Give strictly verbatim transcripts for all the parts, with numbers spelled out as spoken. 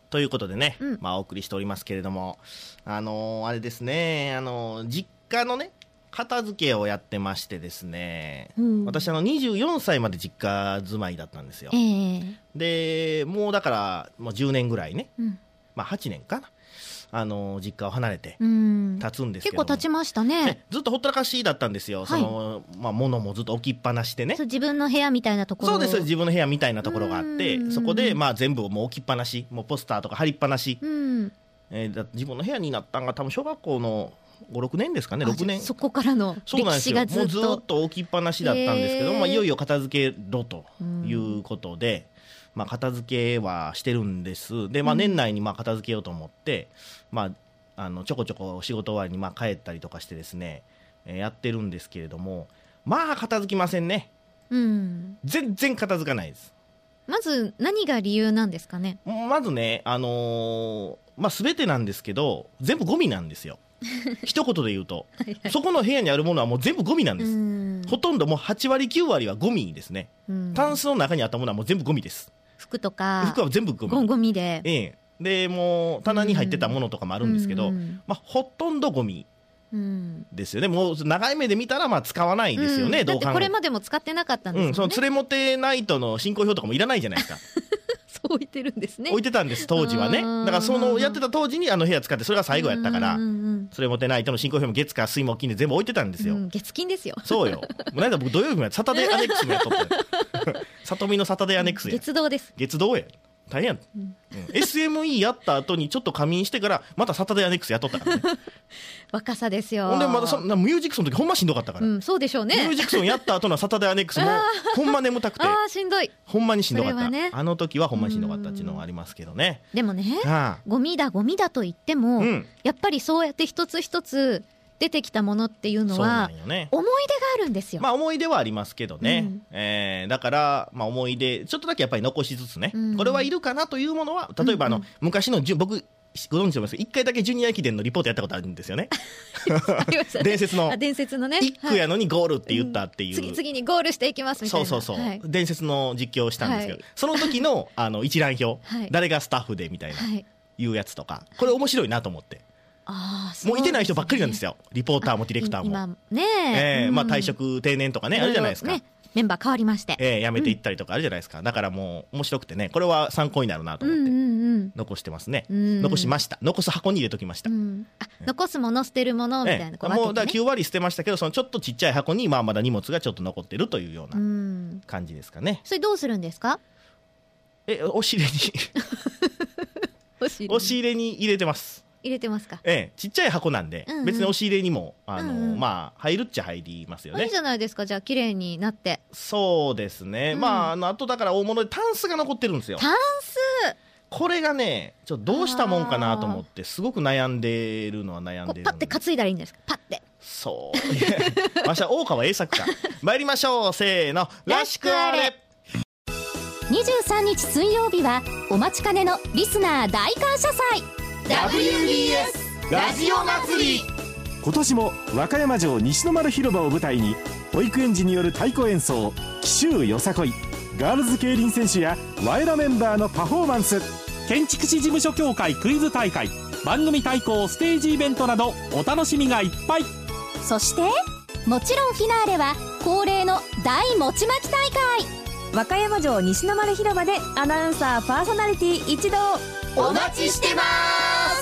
ということでね、 うんまあお送りしておりますけれども、あのーあれですね、あのー実家のね片付けをやってましてですね、 うん、 私あのにじゅうよんさいまで実家住まいだったんですよ。 えーでもうだからもうじゅうねんぐらいね、 うんまあはちねんかな、あのー実家を離れてうん、 経つんですけども、 結構経ちましたね。 ねずっとほったらかしだったんですよ、 はいそのまあ、物もずっと置きっぱなしでね。 そう自分の部屋みたいなところ。 そうです、自分の部屋みたいなところがあってうんそこでまあ全部もう置きっぱなし、もうポスターとか貼りっぱなし、 うん、 えーだ自分の部屋になったんが多分小学校のご、ろくねんですかね、ろくねん。 あそこからのそうなん歴史ですよ、もうがずっとずっと置きっぱなしだったんですけど、 へーまあ、いよいよ片付けろということで、まあ、片付けはしてるんですで、まあ、年内にまあ片付けようと思って、まあ、あのちょこちょこ仕事終わりにまあ帰ったりとかしてですね、えーやってるんですけれども、まあ片付きませんね。 うん、 全然片付かないです。 まず何が理由なんですかね。 まずね、あのーまあ、全てなんですけど全部ゴミなんですよ一言で言うとそこの部屋にあるものはもう全部ゴミなんです、 うんほとんどもうはちわりきゅうわりはゴミですね。 うんタンスの中にあったものはもう全部ゴミです。 服とか服は全部ゴミゴゴミで、 ええ、でもう棚に入ってたものとかもあるんですけど、 うんまあ、ほとんどゴミうんですよね。もう長い目で見たらまあ使わないですよね、 うん、だってこれどう考えても。 までも使ってなかったんですもんね、 うん、その連れモテナイトの進行表とかもいらないじゃないですかそう置いてるんですね。 置いてたんです当時はね。 うんだからそのやってた当時にあの部屋使って、それが最後やったから、 うんうんうんそれモテナイトの進行表も月火水木金で全部置いてたんですよ、 うん月金ですよ。 そうよ。もうなんだ僕土曜日までサタデーアネックスもやっとったよ里見のサタデーアネックスや月堂です。 月堂や大変やん、うん エスエムイー やった後にちょっと仮眠してからまたサタデーアネックスやっとったからね若さですよ。 ほんでまだそんなミュージックソンの時ほんましんどかったから、 うん、そうでしょうね。 ミュージックソンやった後のサタデーアネックスもほんま眠たくてああしんどい。 ほんまにしんどかった、 それはねあの時はほんまにしんどかったっていうのがありますけどね。 でもね、 はあ、 ゴミだゴミだと言っても、 うんやっぱりそうやって一つ一つ出てきたものっていうのそうなはんよね。 思い出があるんですよ。 まあ思い出はありますけどね、 うんえーだから、まあ、思い出ちょっとだけやっぱり残しつつね、 うんこれはいるかなというものは例えばあの、 うんうん昔のじゅ僕ご存知だと思いますけどいっかいだけジュニア駅伝のリポートやったことあるんですよねありましたね伝説のあ伝説のねいっ区やのにゴールって言ったっていう、 うん次々にゴールしていきますみたいな。 そうそうそう、 はい伝説の実況をしたんですけど、 はいその時のあの一覧表、 はい誰がスタッフでみたいな、 はい、 いうやつとかこれ面白いなと思って、 あーもういてない人ばっかりなんですよ。 よリポーターもディレクターも、 今ねえーまあ、退職職定年とかねあるじゃないですか、 ね、メンバー変わりまして、 えー、辞めていったりとかあるじゃないですか、だからもう面白くてねこれは参考になるなと思ってうんうんうん残してますね、 うん残しました残す箱に入れときました、 うん、あ残すもの捨てるものみたいな、 ええこう分けてねもうだからきゅうわり捨てましたけどそのちょっとちっちゃい箱にまあまだ荷物がちょっと残ってるというよううなん感じですかね、 それどうするんですか？ え押し入れに押し入れに押し入れに入れてます入れてますか？ ええ、ちっちゃい箱なんで、 うんうん別に押し入れにもあの、 うんうんまあ入るっちゃ入りますよねあいいじ。ゃないですか。じゃあ綺麗になってそうですね、 うんまああのあとだから大物でタンスが残ってるんですよ。 タンスこれがねちょっとどうしたもんかなと思ってすごく悩んでるのは悩んでるこうパッて担いだらいいんですか？パッてそういやわしは大川栄作か参りましょうせーのらしくあれ。 にじゅうさんにち水曜日はお待ちかねのリスナー大感謝祭ダブリューディーエス ラジオ祭り。 今年も和歌山城西の丸広場を舞台に保育園児による太鼓演奏、紀州よさこい、ガールズ競輪選手やワイラメンバーのパフォーマンス、 建築士事務所協会クイズ大会、番組対抗ステージイベントなどお楽しみがいっぱい。 そしてもちろんフィナーレは恒例の大餅まき大会。 和歌山城西の丸広場でアナウンサーパーソナリティ一同お待ちしてます。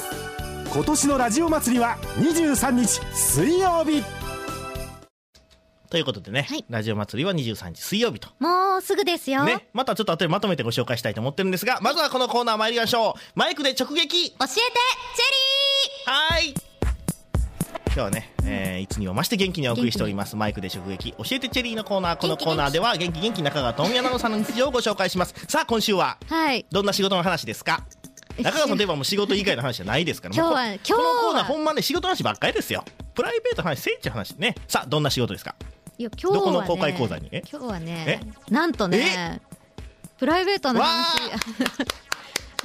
今年のラジオ祭りはにじゅうさんにち水曜日ということでね、 はいラジオ祭りはにじゅうさんにち水曜日ともうすぐですよ、 ね、またちょっと後でまとめてご紹介したいと思ってるんですが、まずはこのコーナー参りましょう。マイクで直撃。 教えてチェリはい今日はね、えー、いつにも増して元気にお送りしておりますマイクで直撃教えてチェリーのコーナー。このコーナーでは元気元気中川智也アナウンサーの日常をご紹介します。さあ今週はーはいどんな仕事の話ですか？中川さんといえばもう仕事以外の話じゃないですから今日はもうこ今日はこのコーナーほんまね仕事の話ばっかりですよ。プライベートの話せいっちゅう話ね。さあどんな仕事ですか？ いや今日はねどこの公開講座にえ今日はねなんとねえプライベートの話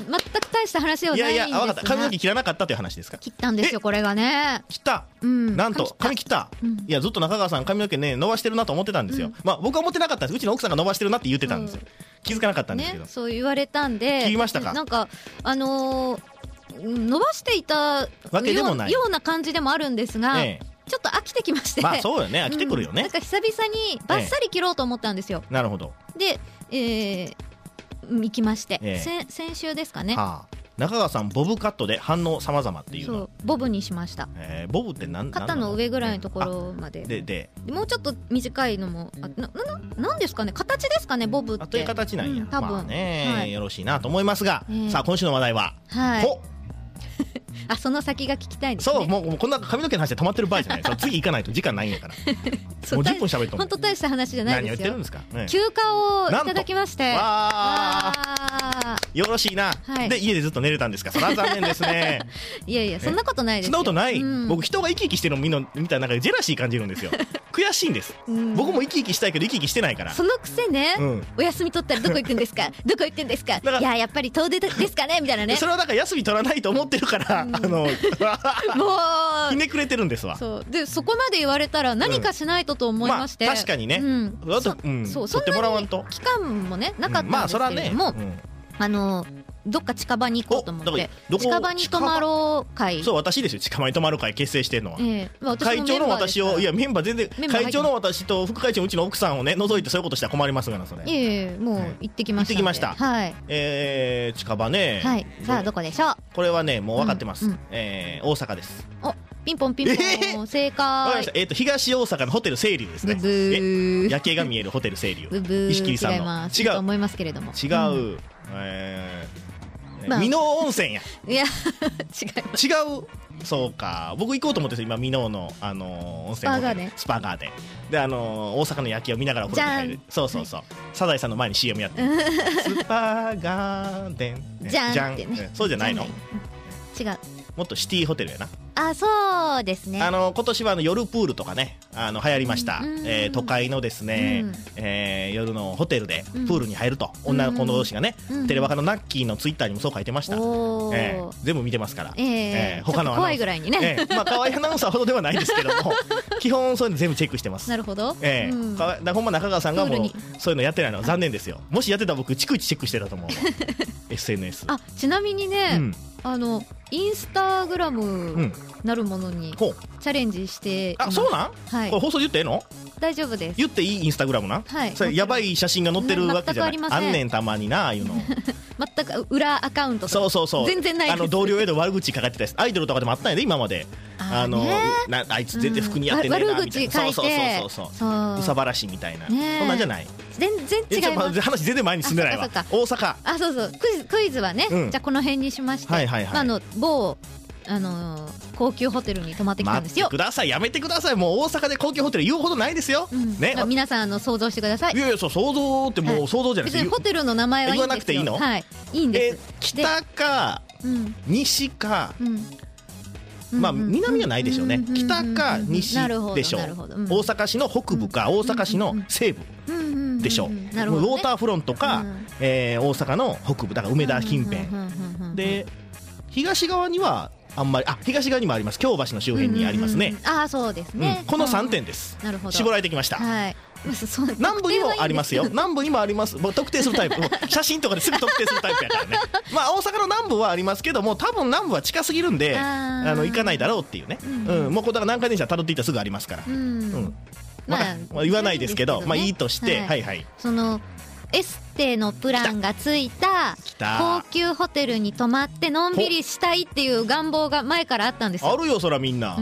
く大した話ではないんですが、 いやいや分かった、髪の毛切らなかったという話ですか。 切ったんですよこれがね。 切った、 うん、 なんと髪切った、うん、いやずっと中川さん髪の毛ね伸ばしてるなと思ってたんですよ、うん、まあ僕は思ってなかったんです。うちの奥さんが伸ばしてるなって言ってたんですよ、うん、気づかなかったんですけど、 ね、そう言われたんで。 切りましたか。 なんかあのー、伸ばしていたわけでもないような感じでもあるんですが、ええ、ちょっと飽きてきまして。 まあそうよね、飽きてくるよね、 うん、なんか久々にバッサリ切ろうと思ったんですよ、 ええ、なるほど。 で、えー、行きまして、 ええ、 先週ですかね、 はあ、中川さんボブカットで反応様々っていうの。 そうボブにしました、 えー、ボブって何？ 肩の上ぐらいのところまで、 でででもうちょっと短いのもあなななんですかね、形ですかねボブって。 あという形なんや、 うん、多分、 まあね、 はい、 よろしいなと思いますが、 えー、 さあ今週の話題は、 はい、あその先が聞きたいですね。 そう、もう、もうこんな髪の毛の話で止まってる場合じゃないそう次行かないと時間ないんやからもうじゅっぷん喋ると思う。 本当大した話じゃないですよ。 何を言ってるんですか、ね、 休暇をいただきまして。 わーよろしいな、はい、で家でずっと寝れたんですか。それは残念ですねいやいやそんなことないですよ。 そんなことない、 うん、 僕人が生き生きしてるの見の見たらなんかジェラシー感じるんですよ悔しいんです、うん、僕も生き生きしたいけど生き生きしてないから。 そのくせね、うん、お休み取ったらどこ行くんですかどこ行くんですか、いややっぱり遠出ですかねみたいなね。 それはだから休み取らないと思ってるから、うん、あのもうひねくれてるんですわ。 そうでそこまで言われたら何かしないとと思いまして、 うんまあ、確かにね、うん、そ, うん、そうそんなに期間もねなかったんですけれども、うんまあねうん、あのどっか近場に行こうと思って近場に泊まろう会。そう私ですよ、近場に泊まる会結成してるのは、 えー、 会長の私をいやメンバー全然会長の私と副会長のうちの奥さんをね除いてそういうことしたら困りますがな。それええー、もう行ってきました、 行ってきました、 はい、 えー、近場ね、 はい、さあどこでしょう。 これはねもう分かってます、 うんうん、 えー、大阪です。 おピンポンピンポン、えー、正解。 えーと東大阪のホテル清流ですね。 ブブーえ夜景が見えるホテル清流。 ブブー石切さんの違います違うと思いますけれども違う、うん、えーまあ、箕面温泉や。 いや違います。 違う。そうか僕行こうと思って今箕面の、あのー、温泉スパガーデンスパガーデンで、あのー、大阪の夜景を見ながらお風呂に入る。そうそうそう、はい、サザエさんの前に シーエム やってるスパガーデン、ね、 じゃんってね。 そうじゃないの。 違う、 もっとシティホテルやな。 あそうですね。 あの今年はあの夜プールとかねあの流行りました、うんえー、都会のですね、うんえー、夜のホテルでプールに入ると、うん、女の子同士がね、うん、テレワカのナッキーのツイッターにもそう書いてました、えー、全部見てますから、 えーえー、他の怖いぐらいにね、 えーまあ、可愛いアナウンサーほどではないですけども基本そういうの全部チェックしてます。 なるほど、 えーうん、かわだほんま中川さんがもうそういうのやってないのは残念ですよ。もしやってたら僕逐一チェックしてたと思うエスエヌエス。 あちなみにね、うんあのインスタグラムなるものにチャレンジしています、 うん、あそうなん、 はい、 これ放送で言ってええの。 大丈夫です。 言っていいインスタグラムな、 はい、 それやばい写真が載ってるわけじゃない、 ね、 あ, あんねんたまになああいうの全く裏アカウントとかそうそうそう全然ないです。 あの同僚への悪口書かれてたやつアイドルとかでもあったんやで今まで。 あ, あのなあいつ全然服似合ってねえなみたいな、うん、そうそうそうそうそううさばらしみたいな、ね、そんなんじゃない。 全然違います。 話全然前に進んでないわ。大阪あそうそうクイズ、クイズはね、うん、じゃあこの辺にしまして、はいはいはい、あの某あのー、高級ホテルに泊まってきたんですよ。 待ってください、やめてください。もう大阪で高級ホテル言うほどないですよ、うんね、 皆さんあの想像してください。 いやいやそう想像ってもう想像じゃないです、 はい、別にホテルの名前はいいんですよ。 言わなくていいの、 はい、いいんです。 え北か、うん、西か、 うんまあ南じゃないでしょうね、うん、北か西でしょう、うん、大阪市の北部か大阪市の西部でしょう、うんうんうんね、ウォーターフロントか、うんえー、大阪の北部だから梅田近辺、うんうんうんうん、で東側にはあんまりあ東側にもあります。京橋の周辺にありますね、 うんうんうん、あそうですね、 うん、このさんてんです、 なるほど絞られてきました、 はい南部にもありますよ。南部にもあります。もう特定するタイプ写真とかですぐ特定するタイプやからねまあ大阪の南部はありますけども多分南部は近すぎるんでああの行かないだろうっていうね、うんうん、もうこれだから南海電車辿っていったらすぐありますから、うんうんまあまあ、言わないですけど、ね、まあいいとして、はい、はいはいそのエステのプランがついた高級ホテルに泊まってのんびりしたいっていう願望が前からあったんですよ。 あるよそらみんな、うん、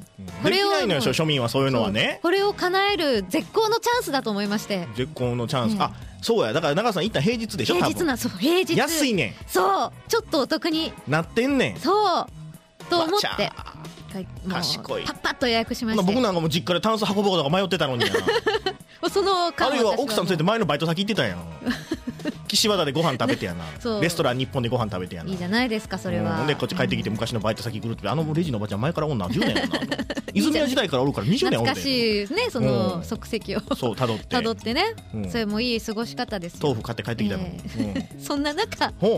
できないのよ庶民はそういうのはね。 これを叶える絶好のチャンスだと思いまして。 絶好のチャンス、うん、あそうやだから中さん一旦平日でしょ。 平日なそう平日安いねん。 そうちょっとお得になってんねん。 そうと思って賢いパッパッと予約しまして。 僕なんかも実家でタンス運ぼうとか迷ってたのにやなそのあるいは奥さん連れて前のバイト先行ってたやん岸和田でご飯食べてやなレストラン日本でご飯食べてやないいじゃないですかそれは、 うん、でこっち帰ってきて昔のバイト先来るってあのレジのおばちゃん前から女じゅうねんやな泉谷時代からおるからにじゅうねんおるで懐かしいねその足跡をそう辿って辿ってね、うん、それもいい過ごし方ですよ。 豆腐買って帰ってきたの、 えーうん、そんな中ほう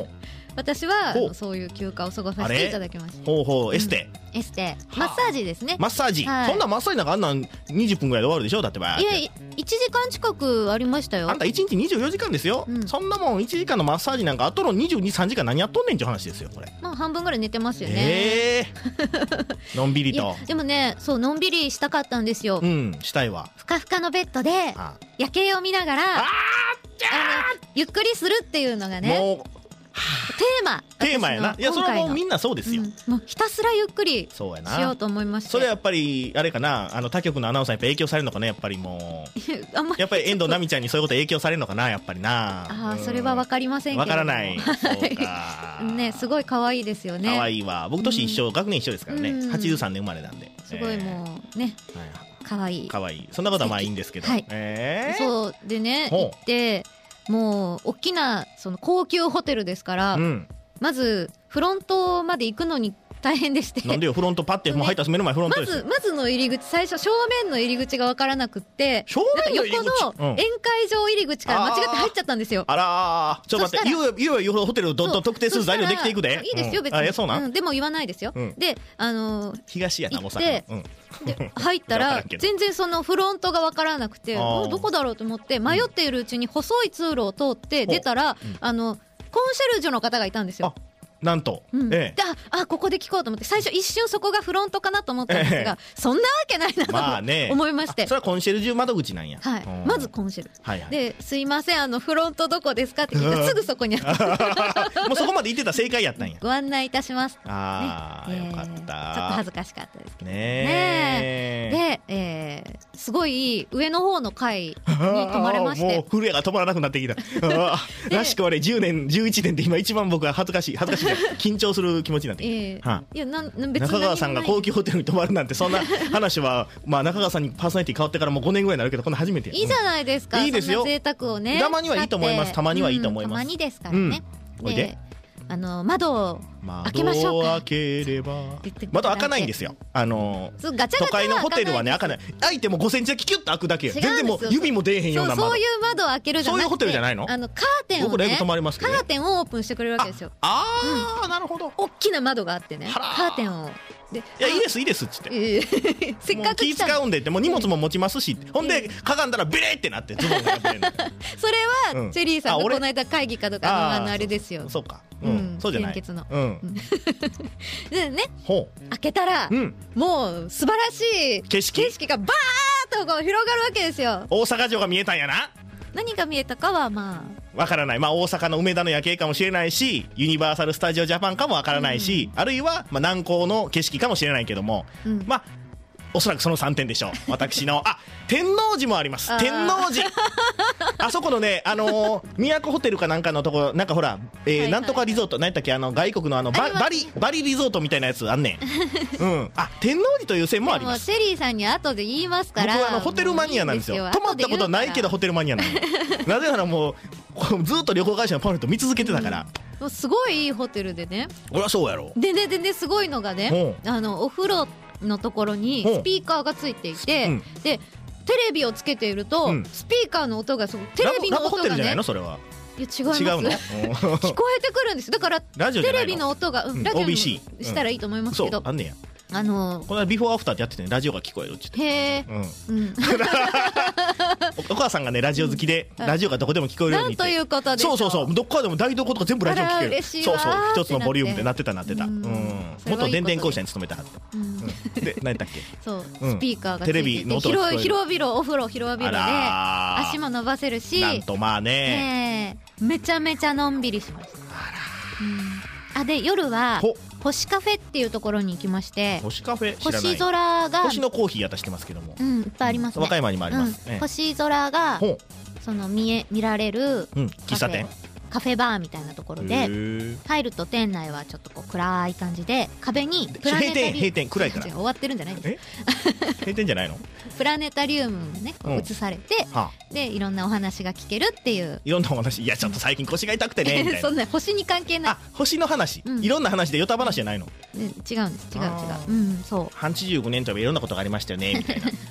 私はあのそういう休暇を過ごさせていただきました。 ほうほう、エステ、 うん、エステマッサージですね。 マッサージ、 はい、 そんなマッサージなんかあんなんにじゅっぷんぐらいで終わるでしょ。だってばいやいちじかん近くありましたよ。 あんたいちにちにじゅうよじかんですよ、うん、そんなもんいちじかんのマッサージなんかあとのにじゅうに、さんじかん何やっとんねんっていう話ですよこれ。 まあ半分ぐらい寝てますよね。 えー、のんびりと。 でもね、そうのんびりしたかったんですよ。 うんしたいわ。ふかふかのベッドで夜景を見ながらああのゆっくりするっていうのがねもうテーマテーマやな。いやそれはもうみんなそうですよ、 うん、もうひたすらゆっくりしようと思いまして。 それはやっぱりあれかな、あの他局のアナウンサーにやっぱ影響されるのかな。やっぱりもうあんまやっぱり遠藤奈美ちゃんにそういうこと影響されるのかなやっぱりな。 あ、うん、それは分かりませんけど分からないそうかね、すごい可愛いですよね。 可愛いわ。僕年一緒、うん、学年一緒ですからね、うん、はちじゅうさんねん生まれなんですごいもうね、えーはい、可愛い可愛い。そんなことはまあいいんですけど、はい、えー、 そうでね行ってもう大きなその高級ホテルですから、うん、まずフロントまで行くのに大変でして。 なんでよ、フロントパッて、もう入った目の前フロントです。 まずまずの入り口、最初正面の入り口が分からなくって、 正面の入り口、 横の宴会場入り口から間違って入っちゃったんですよ。 あらー、ちょっと待って、いよいよいよホテルをどんどん特定する材料できていくで。 いいですよ別に、 うん、あそうなん、 うん、でも言わないですよ、うん、であのー、 東やな、 行って、うん、で入ったら全然そのフロントが分からなくて、もうどこだろうと思って迷っているうちに細い通路を通って出たら、うん、あのコンシェルジュの方がいたんですよ。 なんと、 うん、ええ、で あ, あここで聞こうと思って最初一瞬そこがフロントかなと思ったんですが、ええ、そんなわけないなと、まあね、思いまして。 それはコンシェルジュ窓口なんや、 はい、まずコンシェル、はいはい、ですいませんあのフロントどこですかって聞いたらすぐそこにあったもうそこまで行ってた正解やったんや。 ご案内いたします。 あー、 ね、 よかった。ちょっと恥ずかしかったですけどね。 ねで、えー、すごい上の方の階に泊まれましてもう震えが止まらなくなってきたらしくはねじゅうねんじゅういちねんで今一番僕は恥ずかしい恥ずかしい緊張する気持ちになってきた、えーはあ、いやなん別に中川さんが高級ホテルに泊まるなんてそんな話はまあ中川さんにパーソナリティ変わってからもうごねんぐらいになるけどこんな初めて。 いいじゃないですか、うん、いいですよ。そんな贅沢をねたまにはいいと思います。たまにはいいと思います、 うん、たまにですからね、うん、でであの窓を開けましょうか。 窓を開ければ窓開かないんですよ。あのガチャガチャ都会のホテルはね開かない。開いてもごセンチだけキュッと開くだけ。全然もう指も出えへんような窓。 そう、そういう窓を開けるじゃなくて、 そういうホテルじゃないの。 あのカーテンをね、 僕ライブ泊まりますけどね、 カーテンをオープンしてくれるわけですよ。 ああ、うん、なるほど。 大きな窓があってね、カーテンをでいやいいですいいですっつって、えー、せっかく気使うんでってもう荷物も持ちますし、えー、ほんでかがんだらビリってなってズボンが破れるそれは、うん、チェリーさんがこの間会議かとかのあのあれですよ。 そうか、うんうん、そうじゃない。 献血の、 うん、 でねほう開けたら、うん、もう素晴らしい景色景色がバーッとこう広がるわけですよ。 大阪城が見えたんやな。 何が見えたかはまあわからない。まあ大阪の梅田の夜景かもしれないし、ユニバーサル・スタジオ・ジャパンかもわからないし、うん、あるいはまあ南港の景色かもしれないけども、うん、まあおそらくそのさんてんでしょう。私のあ天王寺もあります。天王寺あそこのね、あのー、都ホテルかなんかのところなんかほら、えーはいはい、なんとかリゾート何やったっけ、あの外国のあのババリバリリゾートみたいなやつあんねんうんあ天王寺という線もあります。 でもチェリーさんに後で言いますから。 僕はあのホテルマニアなんですよ。泊まったことないけどホテルマニアなのなぜならもうずっと旅行会社のパンフレット見続けてたから、 うん、すごいいいホテルでね。 俺はそうやろ。 でねでねすごいのがね、あのお風呂のところにスピーカーがついていて、うん、でテレビをつけていると、うん、スピーカーの音がそのテレビの音がね、ラブホテルじゃないのそれは。いや違います。違うの聞こえてくるんです。だからテレビの音が、うん、ラジオにしたらいいと思いますけど、 そうあんねや。 あのー、 この間ビフォーアフターってやってて、ね、ラジオが聞こえるって言って。 へー、うんうん、 お母さんがねラジオ好きで、うん、ラジオがどこでも聞こえるようにって。 なんということでしょう。 そうそうそう、どっからでも台所とか全部ラジオ聞ける。そうそう一つのボリュームでなってたなってた。うん、元電電公社に勤めたはず、うん、で何やったっけそう、スピーカーがついてて、 テレビの音が聞こえる。 広々お風呂広々で足も伸ばせるし、 なんとまあね、 ねめちゃめちゃのんびりしました。あら、うん、あで夜は星カフェっていうところに行きまして。 星カフェ知らない。 星空が星のコーヒー私知ってますけども、 うん、いっぱいありますね。 和歌山にもあります、 うん、星空がその見え見られる、 うん、喫茶店カフェバーみたいなところで入ると店内はちょっとこう暗い感じで、壁にプラネタリウム、 閉店暗いから終わってるんじゃないですか。閉店じゃないの。 プラネタリウムがねこう映されて、うんはあ、でいろんなお話が聞けるっていう。 いろんなお話。いやちょっと最近腰が痛くてねみたいな。 そんな星に関係ない。 あ星の話、うん、いろんな話でヨタ話じゃないの。 ね、違うんです違う違う、うん、そうはちじゅうごねんといえばいろんなことがありましたよねみたいな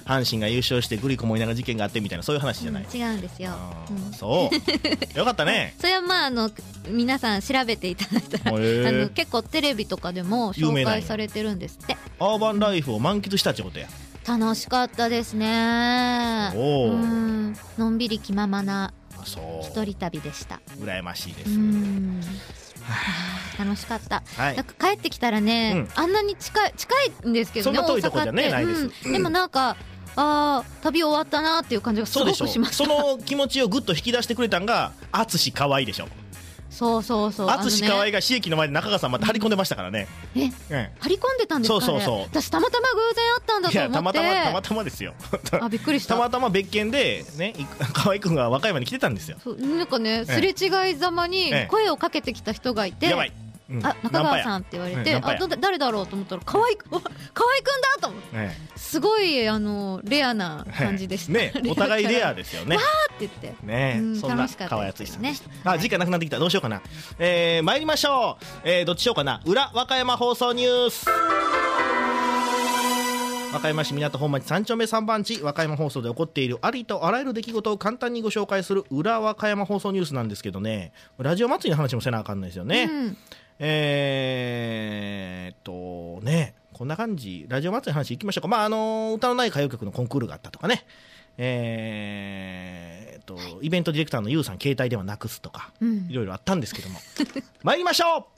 阪神が優勝してグリコもいながら事件があってみたいなそういう話じゃない、 うん、違うんですよ、 うん、そうよかったねそれはまああの皆さん調べていただいたらあの結構テレビとかでも紹介されてるんですって。 アーバンライフを満喫したってことや。 楽しかったですね。 おうん、のんびり気ままなそう一人旅でした。 羨ましいです。 うん楽しかった、 はい、 なんか帰ってきたらね、うん、あんなに近い近いんですけどね、 そんな遠いとこじゃねないです、 うん、でもなんかあ旅終わったなっていう感じがすごくしました。 そ, その気持ちをぐっと引き出してくれたんが淳河合でしょ。 そうそうそう、 淳河合が市駅の前で中川さんまた張り込んでましたからね。 え、うん、張り込んでたんですかね。そうそうそう、私たまたま偶然あったんだと思って。いやたまたまたまたまですよあびっくりした。たまたま別件でね河合くんが和歌山に来てたんですよ。 そうなんかねすれ違いざまに声をかけてきた人がいて、 やばい、うん、 あ中川さんって言われて、うん、あ誰だろうと思ったら河合くん河合くんだと思って、ええ、すごいあのレアな感じでした、 ね、お互いレアですよね。 わーって言ってね、うん、そんな河合敦さんでした。あ時間なくなってきた。どうしようかな、えー、参りましょう、えー、どっちしようかな。裏和歌山放送ニュース。和歌山市港本町さん丁目さん番地和歌山放送で起こっているありとあらゆる出来事を簡単にご紹介する裏和歌山放送ニュースなんですけどね、ラジオ祭りの話もせなあかんないですよね、うん、えーっとねこんな感じ。ラジオ祭りの話いきましょうか。まああの歌のない歌謡曲のコンクールがあったとかね、えーっとイベントディレクターのゆうさん携帯電話なくすとか、うん、いろいろあったんですけども参りましょう。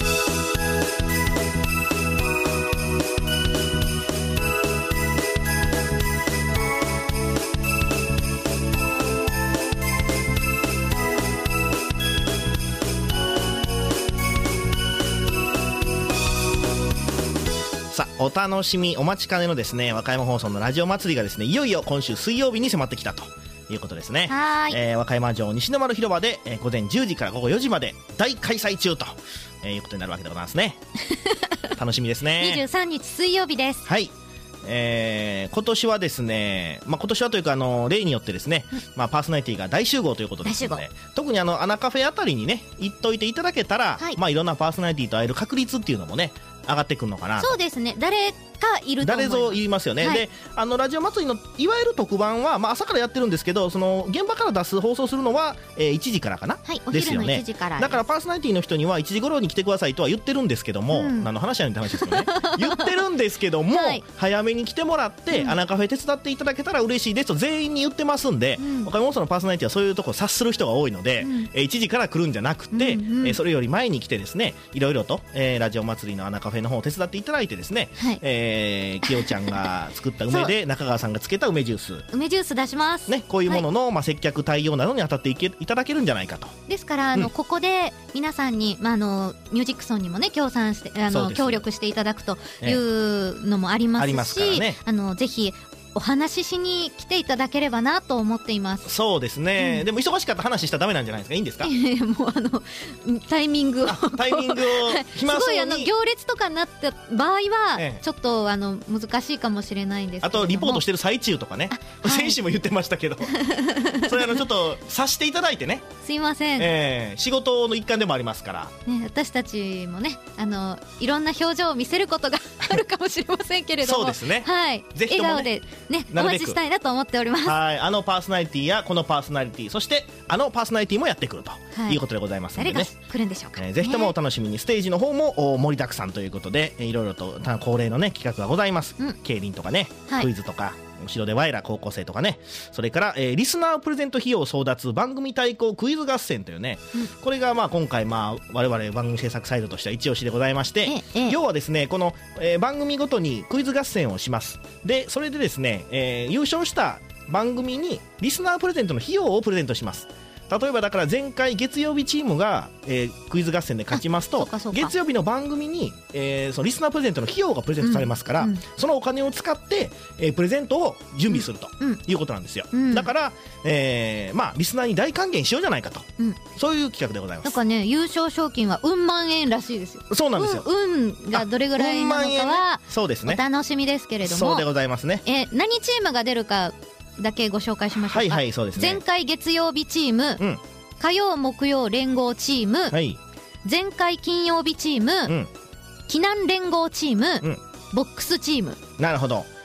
さあお楽しみお待ちかねのですね和歌山放送のラジオ祭りがですねいよいよ今週水曜日に迫ってきたということですね。 はい、 えー、和歌山城西の丸広場で、えー、午前じゅうじから午後よじまで大開催中と、えー、いうことになるわけでございますね楽しみですね。 にじゅうさんにち水曜日です。 はい、えー、今年はですね、まあ、今年はというかあの例によってですね、うんまあ、パーソナリティが大集合ということですので、特にあのアナカフェあたりにね行っといていただけたら、はいまあ、いろんなパーソナリティと会える確率っていうのもね上がってくるのかな。 そうですね、誰かいると思います。 誰ぞいりますよね、はい、であのラジオ祭りのいわゆる特番は、まあ、朝からやってるんですけどその現場から出す放送するのは、えー、いちじからかな、 はい、おですよね。 昼のいちじからだからパーソナリティの人にはいちじ頃に来てくださいとは言ってるんですけども、うん、何の話やねんって話ですよね言ってるんですけども、はい、早めに来てもらって、うん、アナカフェ手伝っていただけたら嬉しいですと全員に言ってますんで、うん、他の放送のパーソナリティはそういうところを察する人が多いので、うんえー、いちじから来るんじゃなくて、うんうんえー、それより前に来てですねいろいろと、えー、ラジオ祭りのアナカフェの方を手伝っていただいてですね、はいえー、きよちゃんが作った梅で中川さんがつけた梅ジュース梅ジュース出します、 ね、こういうものの、はいまあ、接客対応などに当たっていけいただけるんじゃないかと。 ですからあの、うん、ここで皆さんに、まあ、あのミュージックソンにもね協賛してあの協力していただくというのもありますし、ええ、ありますからね、あのぜひお話ししに来ていただければなと思っています。 そうですね、うん、でも忙しかった話したらダメなんじゃないですか。いいんですかもうあのタイミングをタイミングを暇そうにすごいあの行列とかになった場合は、ええ、ちょっとあの難しいかもしれないんですけども、 あとリポートしてる最中とかね、はい、選手も言ってましたけどそれあのちょっと察していただいてねすいません、 えー、仕事の一環でもありますから、 ね、私たちもねあのいろんな表情を見せることがあるかもしれませんけれどもそうですね、 はい、ぜひともね、笑顔でねお待ちしたいなと思っております。 はい、あのパーソナリティやこのパーソナリティそしてあのパーソナリティもやってくると、はい、いうことでございますのでね、 誰が来るんでしょうか、 えー、ぜひともお楽しみに。ステージの方も盛りだくさんということで、えー、いろいろと恒例のね企画がございます、うん、競輪とかね、はい、クイズとか後ろでワイラ高校生とかね、それから、えー、リスナープレゼント費用争奪番組対抗クイズ合戦というね、うん、これがまあ今回まあ我々番組制作サイドとしては一押しでございまして、ええ、要はですねこの、えー、番組ごとにクイズ合戦をします。でそれでですね、えー、優勝した番組にリスナープレゼントの費用をプレゼントします。例えばだから前回月曜日チームが、えー、クイズ合戦で勝ちますと月曜日の番組に、えー、そのリスナープレゼントの費用がプレゼントされますから、うんうん、そのお金を使って、えー、プレゼントを準備すると、うん、いうことなんですよ、うん、だから、えーまあ、リスナーに大還元しようじゃないかと、うん、そういう企画でございます。 なんかね優勝賞金はうん万円らしいですよ。 そうなんですよ、 うん、運がどれぐらいなのかはそうですねお楽しみですけれども、 そうでございますね、 えー、何チームが出るかだけご紹介しましょうか。 はいはいそうですね。 前回月曜日チーム、うん火曜木曜連合チーム、はい、前回金曜日チーム、うん、避難連合チーム、うん、ボックスチーム。 なるほど、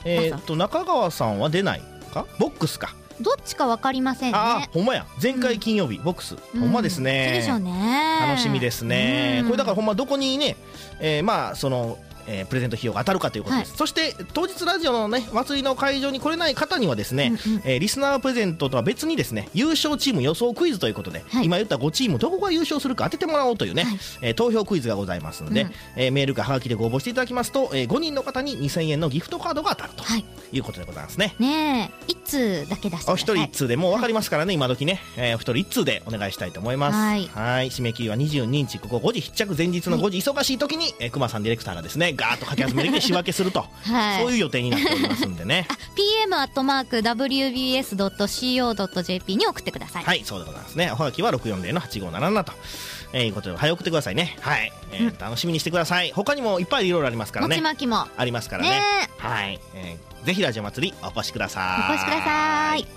えー、っと中川さんは出ないか、ボックスか、 どっちか分かりませんね。 あ、ほんまや、前回金曜日、うん、ボックス、ほんまですね、 そうでしょうね、 楽しみですね、 うん、 これだからほんまどこにね、えー、まあそのえー、プレゼント費用が当たるかということです、はい、そして当日ラジオのね祭りの会場に来れない方にはですね、うんうん、えー、リスナープレゼントとは別にですね優勝チーム予想クイズということで、はい、今言ったごチームどこが優勝するか当ててもらおうというね、はい、えー、投票クイズがございますので、うん、えー、メールかはがきでご応募していただきますと、えー、ごにんの方ににせんえんのギフトカードが当たるということでございますね。 ねえ、いっ通だけ出してください。お一人いっ通でもう分かりますからね、はい、今時ね、えー、お一人いっ通でお願いしたいと思います。はい、はい、締め切りはにじゅうににちここごじ必着、前日のごじ、はい、忙しい時に、えー、熊さんディレクターがですねガーッとかき集めて仕分けすると、はい、そういう予定になっておりますんでねピーエム アットマーク ダブリュービーエス ドット シーオー ドット ジェーピー に送ってください。 はい、そうでございますね。おはがきはろくよんぜろのはちごーなななと、えー、いうことで早送ってくださいね。はい、えーうん、楽しみにしてください。他にもいっぱいいろいろありますからね、 もちまきもありますから ね, ねはい、えー、ぜひラジオ祭りお越しください。 お越しください。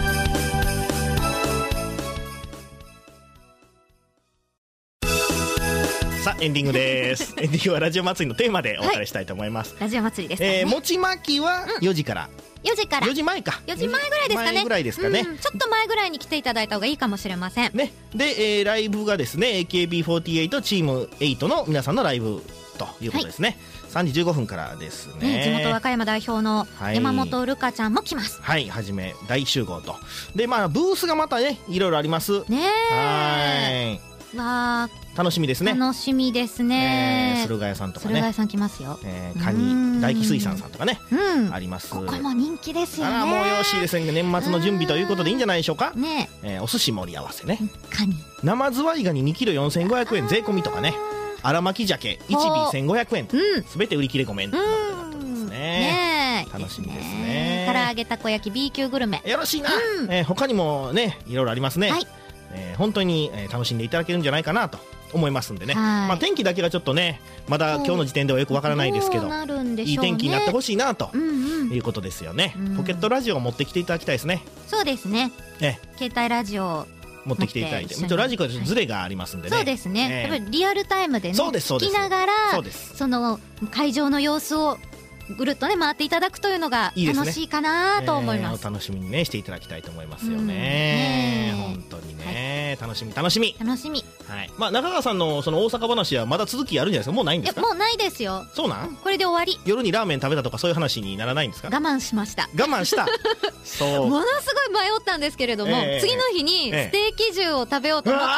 さあエンディングですエンディングはラジオ祭りのテーマでお別れしたいと思います、 はい、ラジオ祭りです、ね、 えー、もちまきはよじから、 うん、よじからよじまえか、 よじまえぐらいですかね、 前ぐらいですかね、 うん、ちょっと前ぐらいに来ていただいた方がいいかもしれませんね。で、えー、ライブがですね エーケービーフォーティーエイト チームエイトの皆さんのライブということですね、はい、さんじじゅうごふんからですね。 ね、地元和歌山代表の山本るかちゃんも来ます。 はい、はじめ大集合と。で、まあブースがまたねいろいろありますね。 はい、 わ楽しみですね。 楽しみですね、 えー、駿河屋さんとかね、 駿河屋さん来ますよ、 えー、カニ大気水産さんとかね、うん、あります。 ここも人気ですよね。 あらもうよろしいですね。年末の準備ということでいいんじゃないでしょうかね、 えー、お寿司盛り合わせね、 カニ生ズワイガニにキロよんせんごひゃくえん税込みとかね、荒巻鮭いち尾せんごひゃくえんと、すべて売り切れごめんとなってますね。ね、楽しみですね。 唐揚げたこ焼き B 級グルメよろしいな、うん、えー、他にもねいろいろありますね、はい、えー、本当に、えー、楽しんでいただけるんじゃないかなと思いますんでね、まあ、天気だけがちょっとねまだ今日の時点ではよくわからないですけど、 ね、 いい天気になってほしいなと、 うんうん、 いうことですよね、 うん、 ポケットラジオを持ってきていただきたいですね。 そうですね、 え携帯ラジオ持ってきていただいて、もちろんラジコはズレがありますんでね、 そうですね、 えー、 やっぱりリアルタイムでね聞きながら そ, その会場の様子をぐるっとね回っていただくというのが楽しいかなと思います。 いいですね、えー、お楽しみにねしていただきたいと思いますよね、うん、ね本当にね、はい、楽しみ楽しみ楽しみ、 はい、まあ、中川さんのその大阪話はまだ続きあるんじゃないですか。もうないんですか。 もうないですよ。 そうなん、 うん、これで終わり。 夜にラーメン食べたとかそういう話にならないんですか。 我慢しました。 我慢したそうものすごい迷ったんですけれども、えー、次の日にステーキ重を食べようと思ってい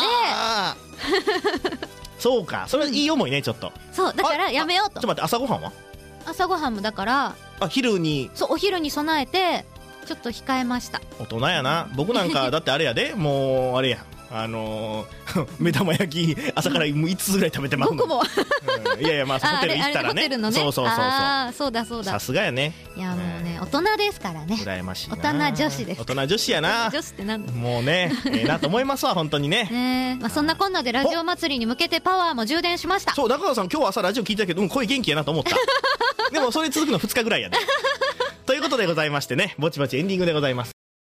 たので、 えー、そうか、それいい思いね、ちょっと。 そうだからやめようと。 ちょっと待って、朝ごはんは朝ごはんもだからあ昼に、 そうお昼に備えてちょっと控えました。 大人やな。僕なんかだってあれやでもうあれやあのー、目玉焼き朝からいつつぐらい食べてますの。 僕も、 うん、いやいやまあホテル行ったら ね, ホテルのね、 そうそうそうそう、 あそうだそうだ、 さすがやね。 いやもうね、大人ですからね。 羨ましいな。 大人女子です。 大人女子やな。 女子ってなんだもうね、えー、なと思いますわ本当にね。 ね、まあ、そんなこんなでラジオ祭りに向けてパワーも充電しました。 そう中川さん今日朝ラジオ聞いたけど、うん、声元気やなと思ったでもそれ続くのふつかぐらいやでということでございましてね、ぼちぼちエンディングでございます。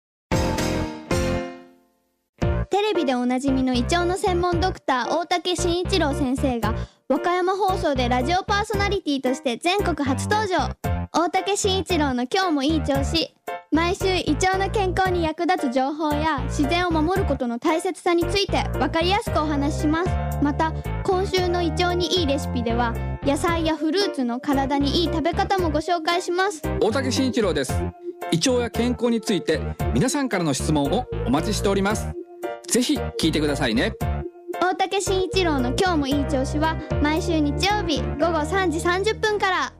テレビでおなじみの胃腸の専門ドクター大竹慎一郎先生が和歌山放送でラジオパーソナリティとして全国初登場。大竹慎一郎の今日もいい調子。毎週胃腸の健康に役立つ情報や自然を守ることの大切さについて分かりやすくお話しします。また今週の胃腸にいいレシピでは野菜やフルーツの体にいい食べ方もご紹介します。 大竹慎一郎です。胃腸や健康について皆さんからの質問をお待ちしております。ぜひ聞いてくださいね。 大竹慎一郎の今日もいい調子は毎週日曜日午後さんじさんじゅっぷんから。